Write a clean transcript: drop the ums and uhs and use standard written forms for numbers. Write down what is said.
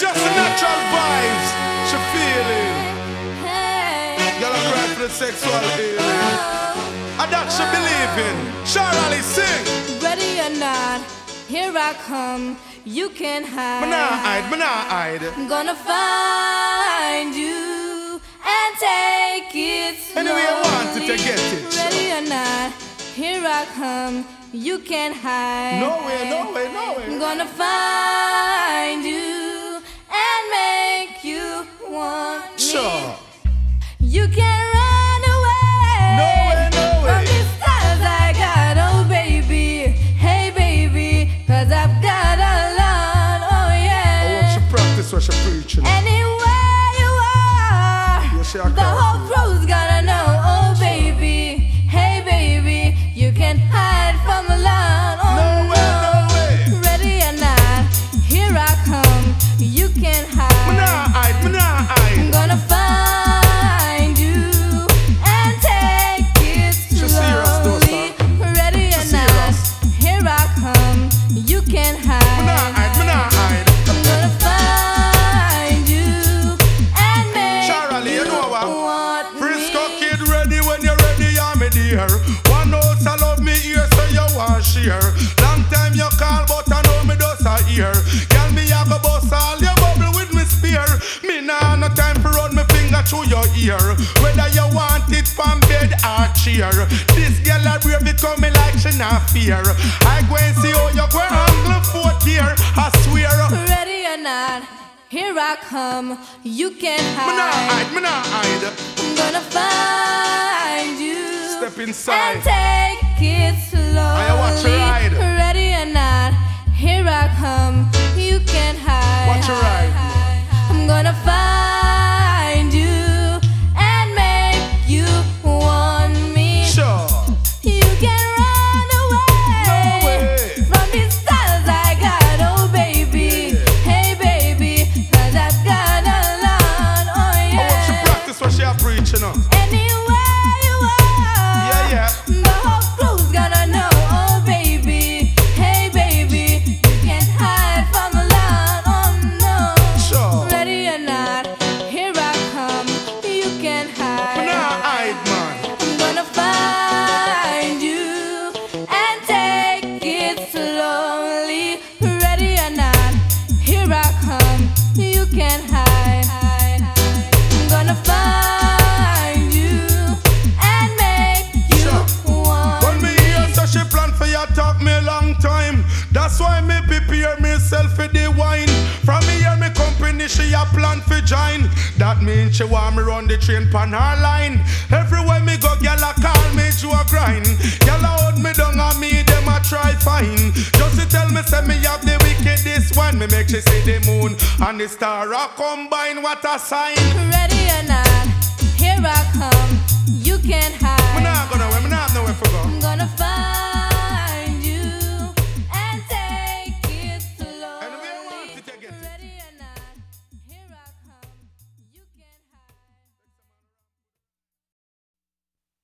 just the natural vibes. She feeling. Y'all are crying for the sexual healing. And that she believe in. Charlie, sing. Ready or not, here I come. You can't hide. Me nah hide. I'm gonna find you and take it slowly. Anyway, I want to get it. Ready or not, here I come. You can't hide. No way. I'm gonna find you and make you want me. Sure. You can't run away. No way. From these styles I got, oh baby. Hey baby, 'cause I've got a lot, oh yeah. I want she practice what she preaching. Anywhere you are, Yes, she are the whole crew's gotta know, oh baby. Hey baby, you can't hide from a lot, oh No way. Ready or not, here I come. You can't hide. Me nah I'm hide. gonna find you and take it She serious though, slowly. sir. Ready or She not, serious. here I come. You can't hide. Me nah hide. I'm gonna find you and make Charlie, you know what? want Frisco me. kid ready when you're ready, I'm me dear. One house I love me here, so you want share. Long time you call, but I know me does a hear. Girl, me a go bust all your bubble with me spear. Me nah no time for run me finger through your ear. Whether you want it from bed or chair. This girl a brave it coming like she not fear. I go and see how you go angle fourth year. I swear. Ready or not, here I come. You can't Me nah hide. hide. I'm gonna find you Step and inside. take it slowly. I watch you ride. Ready or not, here I come. You can't hide. Watch you ride. I'm gonna find you and make you want me. Sure. You can run away, No way. from these styles I got, oh baby. Hey baby, 'cause I've got a lot, oh I want she yeah. practice what she a preaching on. Anywhere you are, Yeah. the whole crew's gonna know, oh baby. Hey baby, you can't hide from a lot, oh no. Sure. Ready or not, here I come. You can't Me hide. nah hide, man. I'm gonna find you and take it slowly. Ready or not, here I come. You can't hide. I'm gonna find you and make you Sure. want When me hear so she plan for you talk me a long time. That's why me prepare myself for the wine. From me hear me company she a plan for join. That means she want me run the train pan her line. Everywhere me go, gyal a call me to a grind. Gyal a hold me down and me them a try fine. Just to tell me say me have the wickedest one. Me make she see the moon and the star a combine. What a sign. Ready or not, here I come. You can't Me hide. nah gonna where, me nah have nowhere for go. I'm gonna find